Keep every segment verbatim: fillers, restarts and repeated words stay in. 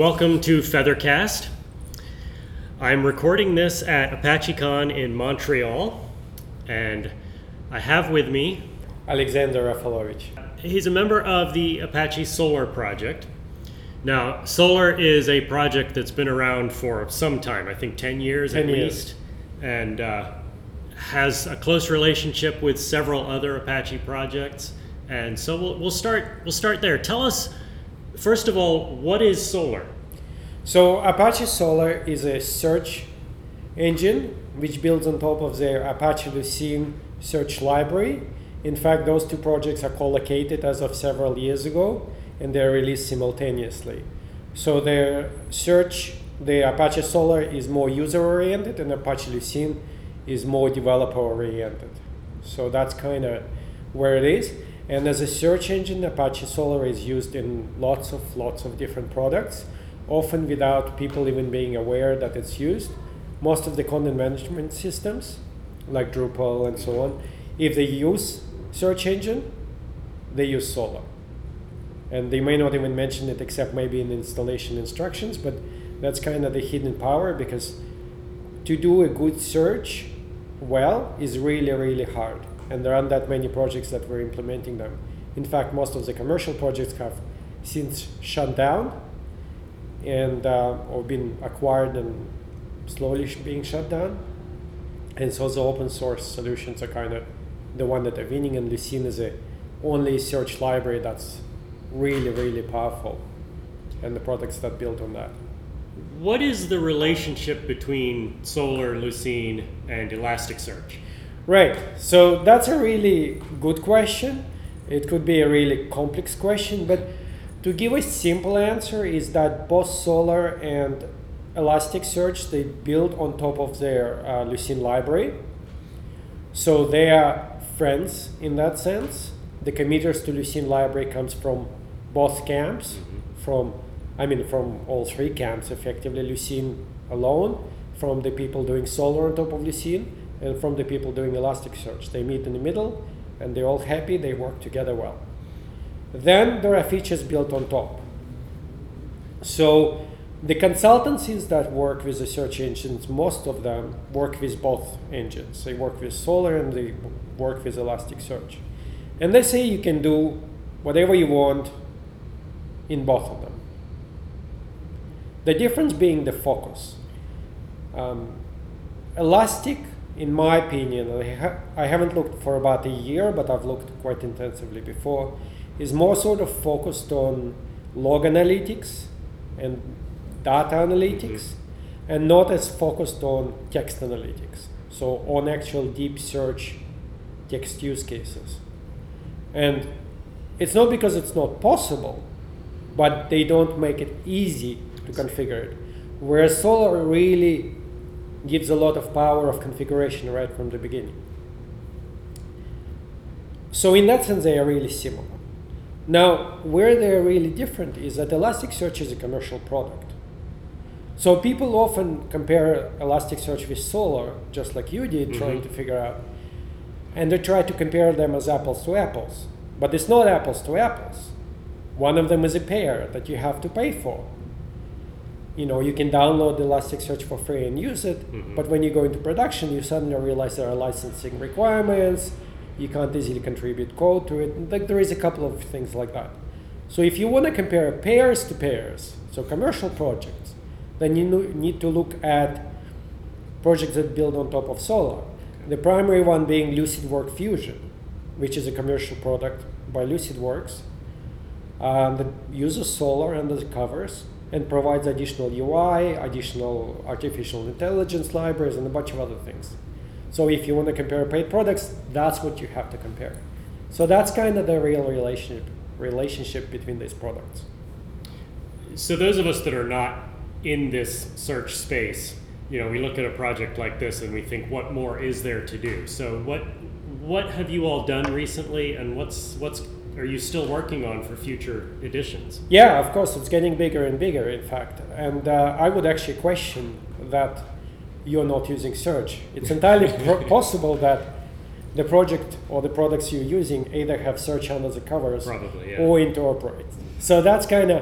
Welcome to Feathercast. I'm recording this at ApacheCon in Montreal, and I have with me Alexander Rafalovich. He's a member of the Apache Solr project. Now, Solr is a project that's been around for some time, I think ten years ten at years. least, and uh, has a close relationship with several other Apache projects. And so we'll, we'll start we'll start there. Tell us, first of all, what is Solr? So Apache Solr is a search engine which builds on top of the Apache Lucene search library. In fact, those two projects are co-located as of several years ago, and they're released simultaneously. So the search, the Apache Solr is more user-oriented, and Apache Lucene is more developer-oriented. So that's kind of where it is. And as a search engine, Apache Solr is used in lots of lots of different products, often without people even being aware that it's used. Most of the content management systems, like Drupal and so on, if they use search engine, they use Solr. And they may not even mention it except maybe in installation instructions, but that's kind of the hidden power, because to do a good search well is really, really hard. And there aren't that many projects that were implementing them. In fact, most of the commercial projects have since shut down and uh, or been acquired and slowly sh- being shut down. And so the open source solutions are kind of the one that are winning, and Lucene is the only search library that's really, really powerful, and the products that build on that. What is the relationship between Solr, Lucene, and Elasticsearch? Right, so that's a really good question. It could be a really complex question, but to give a simple answer is that both Solr and Elasticsearch, they build on top of their uh, Lucene library. So they are friends in that sense. The committers to Lucene library comes from both camps, mm-hmm. from, I mean, from all three camps, effectively, Lucene alone, from the people doing Solr on top of Lucene, and from the people doing Elasticsearch. They meet in the middle, and they're all happy, they work together well. Then there are features built on top. So the consultancies that work with the search engines, most of them work with both engines. They work with Solr and they work with Elasticsearch. And they say you can do whatever you want in both of them. The difference being the focus. Um, Elastic, in my opinion, I, ha- I haven't looked for about a year, but I've looked quite intensively before, is more sort of focused on log analytics and data analytics, mm-hmm. and not as focused on text analytics, so on actual deep search text use cases. And it's not because it's not possible, but they don't make it easy to configure it. Whereas Solr really gives a lot of power of configuration right from the beginning. So in that sense, they are really similar. Now, where they're really different is that Elasticsearch is a commercial product. So people often compare Elasticsearch with Solr, just like you did, mm-hmm. trying to figure out, and they try to compare them as apples to apples. But it's not apples to apples. One of them is a pair that you have to pay for. You know, you can download Elasticsearch for free and use it, mm-hmm. but when you go into production, you suddenly realize there are licensing requirements, you can't easily contribute code to it. Like, there is a couple of things like that. So if you want to compare pairs to pairs, so commercial projects, then you need to look at projects that build on top of Solr. Okay. The primary one being Lucidworks Fusion, which is a commercial product by Lucidworks um, that uses Solr under the covers and provides additional U I, additional artificial intelligence libraries, and a bunch of other things. So if you want to compare paid products, that's what you have to compare. So that's kind of the real relationship relationship between these products. So those of us that are not in this search space, you know, we look at a project like this and we think, what more is there to do? So what what have you all done recently, and what's what's are you still working on for future editions? Yeah, of course, it's getting bigger and bigger, in fact. And uh, I would actually question that you're not using search. It's entirely pro- possible that the project or the products you're using either have search under the covers, Probably, yeah. or interoperate. So that's kind of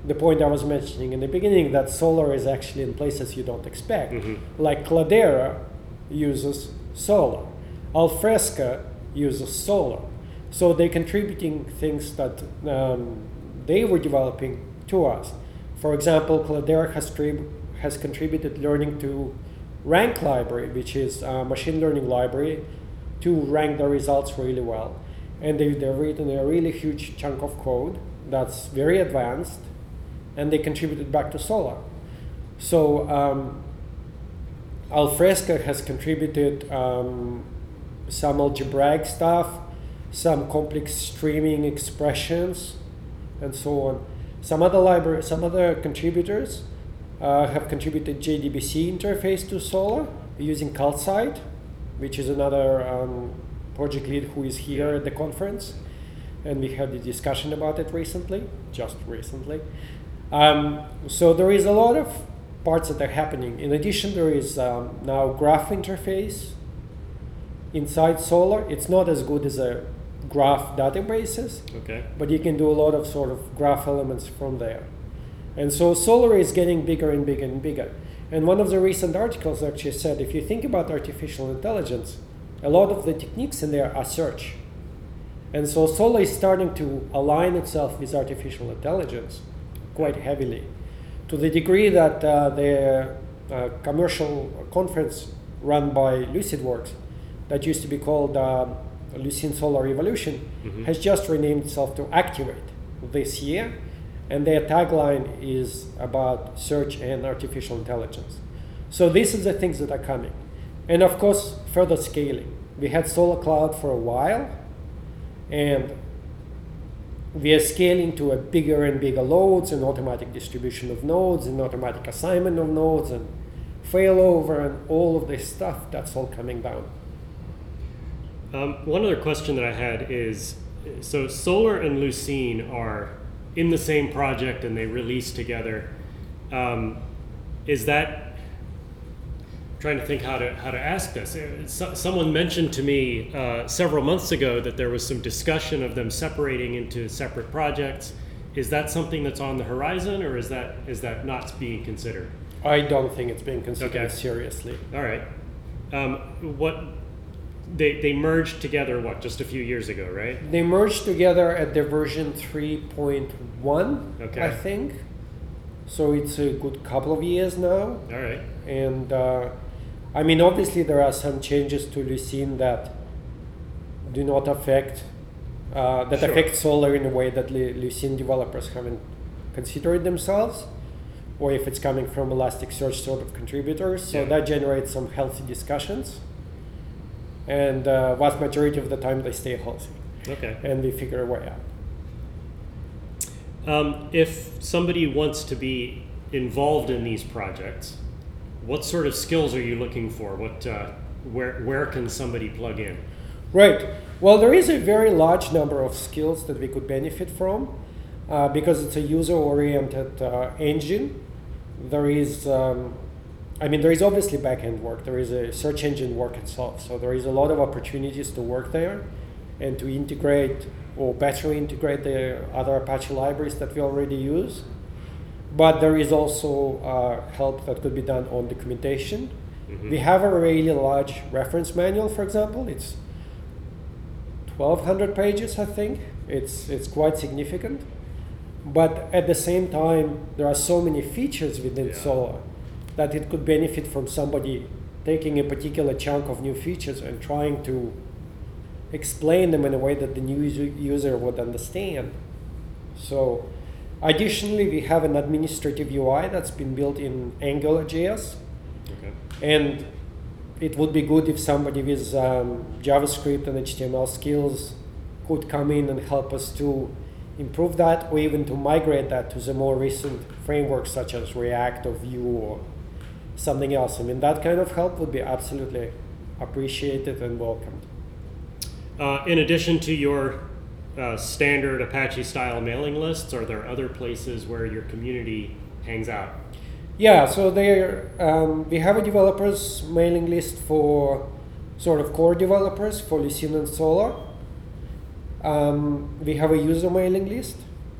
the point I was mentioning in the beginning, that solar is actually in places you don't expect. Mm-hmm. Like Cloudera uses solar. Alfresca uses solar. So they're contributing things that um, they were developing to us. For example, Cloudera has, tri- has contributed learning to Rank library, which is a machine learning library to rank the results really well. And they, they've written a really huge chunk of code that's very advanced, and they contributed back to Solar. So um, Alfresca has contributed um, some algebraic stuff, some complex streaming expressions, and so on. Some other library, some other contributors uh, have contributed J D B C interface to Solar using Calcite, which is another um, project lead who is here at the conference, and we had a discussion about it recently, just recently. Um, so there is a lot of parts that are happening. In addition, there is um, now graph interface inside Solar. It's not as good as a graph databases, Okay. but you can do a lot of sort of graph elements from there. And so Solar is getting bigger and bigger and bigger. And one of the recent articles actually said, if you think about artificial intelligence, a lot of the techniques in there are search. And so Solar is starting to align itself with artificial intelligence quite heavily, to the degree that uh, the uh, commercial conference run by LucidWorks, that used to be called uh, Lucene Solar Revolution, Mm-hmm. has just renamed itself to Activate this year. And their tagline is about search and artificial intelligence. So these are the things that are coming. And of course, further scaling. We had Solar Cloud for a while, and we are scaling to a bigger and bigger loads and automatic distribution of nodes and automatic assignment of nodes and failover and all of this stuff. That's all coming down. Um, one other question that I had is, so Solar and Lucene are in the same project and they release together. Um, is that, I'm trying to think how to how to ask this. So, someone mentioned to me uh, several months ago that there was some discussion of them separating into separate projects. Is that something that's on the horizon, or is that is that not being considered? I don't think it's being considered Okay. seriously. All right. Um, what they they merged together? What, just a few years ago, right? They merged together at the version three point one, Okay. I think. So it's a good couple of years now. All right. And uh, I mean, obviously there are some changes to Lucene that do not affect, uh, that Sure. affect Solar in a way that Lu- Lucene developers haven't considered themselves, or if it's coming from Elasticsearch sort of contributors. So Yeah. that generates some healthy discussions. And uh, vast majority of the time they stay healthy, Okay. and we figure a way out. Um, if somebody wants to be involved in these projects, what sort of skills are you looking for? What, uh, where, where can somebody plug in? Right. Well, there is a very large number of skills that we could benefit from uh, because it's a user-oriented uh, engine. There is, um, I mean, there is obviously back-end work. There is a search engine work itself. So there is a lot of opportunities to work there and to integrate or better integrate the other Apache libraries that we already use. But there is also uh, help that could be done on documentation. Mm-hmm. We have a really large reference manual, for example. It's twelve hundred pages, I think. It's, it's quite significant. But at the same time, there are so many features within Yeah. Solar that it could benefit from somebody taking a particular chunk of new features and trying to explain them in a way that the new user, user would understand. So additionally, we have an administrative U I that's been built in AngularJS. Okay. And it would be good if somebody with um, JavaScript and H T M L skills could come in and help us to improve that, or even to migrate that to the more recent frameworks such as React or Vue or something else. I mean, that kind of help would be absolutely appreciated and welcomed. Uh, in addition to your uh, standard Apache-style mailing lists, are there other places where your community hangs out? Yeah, so there um, we have a developers mailing list for sort of core developers for Lucene and Solar. Um, we have a user mailing list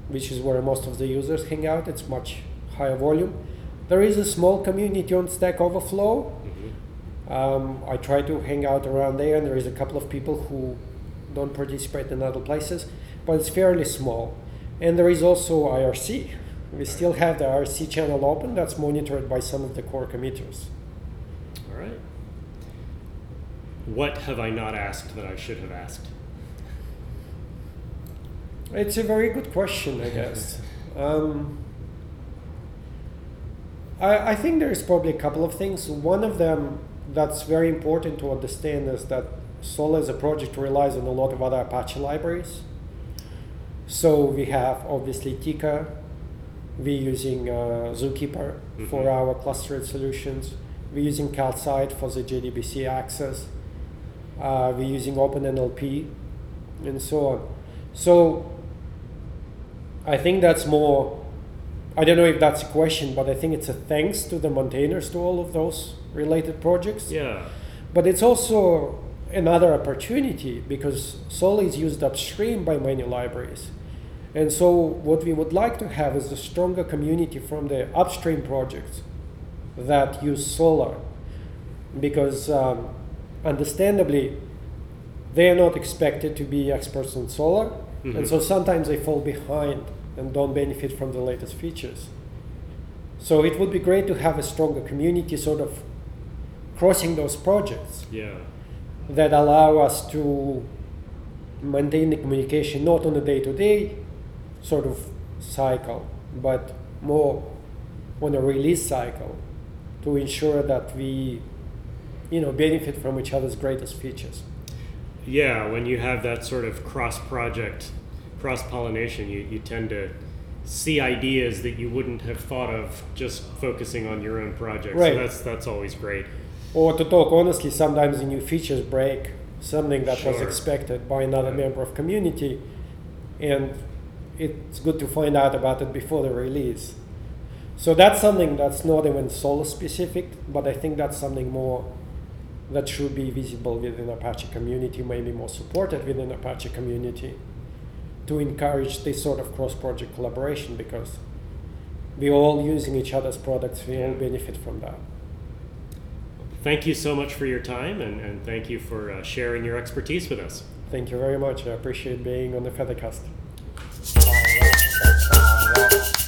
which is where most of the users hang out. It's much higher volume. There is a small community on Stack Overflow. Mm-hmm. Um, I try to hang out around there, and there is a couple of people who don't participate in other places, but it's fairly small. And there is also I R C. We still have the I R C channel open that's monitored by some of the core committers. All right. What have I not asked that I should have asked? It's a very good question, I guess. Um, I, I think there's probably a couple of things. One of them that's very important to understand is that Solar as a project relies on a lot of other Apache libraries. So we have obviously Tika, we're using uh, Zookeeper mm-hmm. for our clustered solutions, we're using Calcite for the J D B C access, uh, we're using OpenNLP, and so on. So I think that's more, I don't know if that's a question, but I think it's a thanks to the maintainers to all of those related projects. Yeah. But it's also another opportunity because Solar is used upstream by many libraries. And so what we would like to have is a stronger community from the upstream projects that use Solar, because um, understandably, they are not expected to be experts on Solar, mm-hmm. and so sometimes they fall behind and don't benefit from the latest features. So it would be great to have a stronger community sort of crossing those projects yeah. that allow us to maintain the communication not on a day-to-day sort of cycle, but more on a release cycle to ensure that we, you know, benefit from each other's greatest features. Yeah, when you have that sort of cross-project, cross-pollination, you, you tend to see ideas that you wouldn't have thought of just focusing on your own project. Right. So that's that's always great. Or to talk honestly, sometimes the new features break something that Sure. was expected by another Yeah. member of community, and it's good to find out about it before the release. So that's something that's not even Solar specific, but I think that's something more that should be visible within Apache community, maybe more supported within Apache community, to encourage this sort of cross-project collaboration, because we're all using each other's products, we all benefit from that. Thank you so much for your time, and, and thank you for uh, sharing your expertise with us. Thank you very much. I appreciate being on the Feathercast.